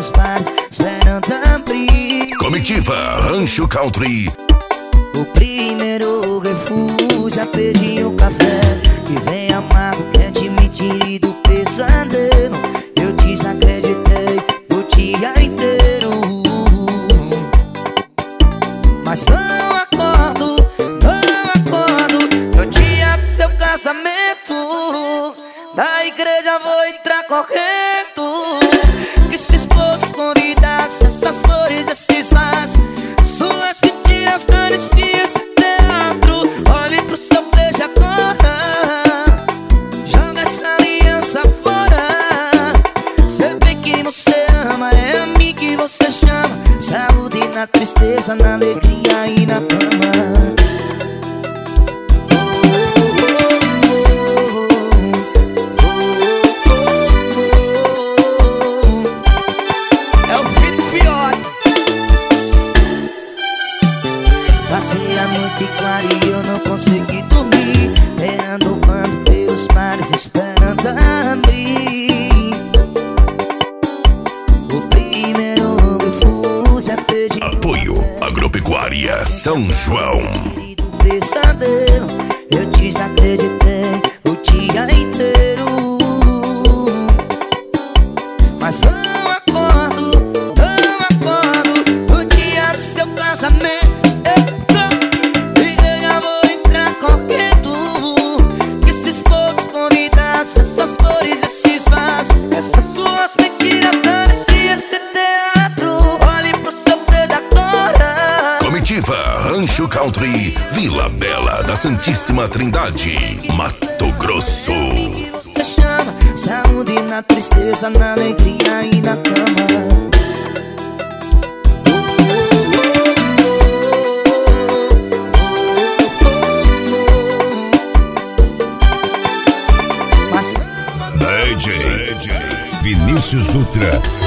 pelos bares, esperando abrir. Comitiva Rancho Country. O primeiro refúgio, já perdi o café. Que vem amargo, quer te mentir do pesadelo. Eu desacreditei o dia inteiro. Mas não acordo no dia do seu casamento. Da igreja vou entrar correndo. Que esses poucos convidados, essas flores, esses vasos, suas mentiras, dane-se esse teatro. Olhe pro seu beijo agora, joga essa aliança fora. Cê vê que você ama, é a mim que você chama. Saúde na tristeza, na alegria e na cama. Passei a noite clara e eu não consegui dormir, esperando o bando pelos bares, esperando abrir. O primeiro refúgio é pedir. Apoio Agropecuária São João. Do pesadelo, eu desacreditei o dia inteiro. Mas não acordo no dia do seu casamento. Essas flores, esses vasos, essas suas mentiras, dane-se esse teatro. Olhe pro seu dedo agora. Comitiva Rancho Country, Vila Bela da Santíssima Trindade, Mato Grosso. Você chama, saúde na tristeza, na alegria e na cama. DJ Vinícius Dutra